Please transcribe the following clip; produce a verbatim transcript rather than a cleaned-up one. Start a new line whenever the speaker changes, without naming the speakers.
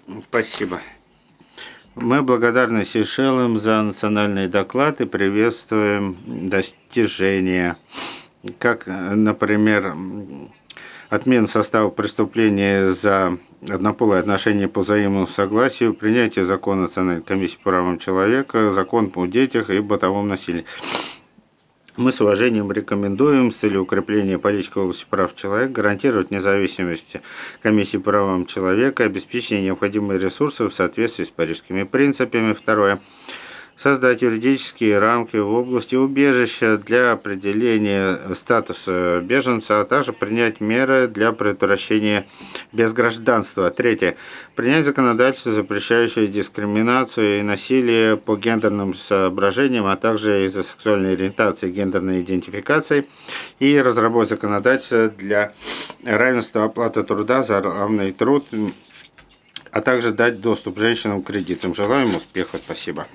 Спасибо. Мы благодарны Сейшелам за национальный доклад и приветствуем достижения, как, например, отмена состава преступления за однополые отношения по взаимному согласию, принятие закона Национальной комиссии по правам человека, закон о детях и бытовом насилии. Мы с уважением рекомендуем с целью укрепления политики в области прав человека гарантировать независимость Комиссии по правам человека, обеспечение необходимых ресурсов в соответствии с парижскими принципами. Второе. Создать юридические рамки в области убежища для определения статуса беженца, а также принять меры для предотвращения безгражданства. Третье. Принять законодательство, запрещающее дискриминацию и насилие по гендерным соображениям, а также из-за сексуальной ориентации и гендерной идентификации, и разработать законодательство для равенства оплаты труда за равный труд, а также дать доступ женщинам к кредитам. Желаем успеха. Спасибо.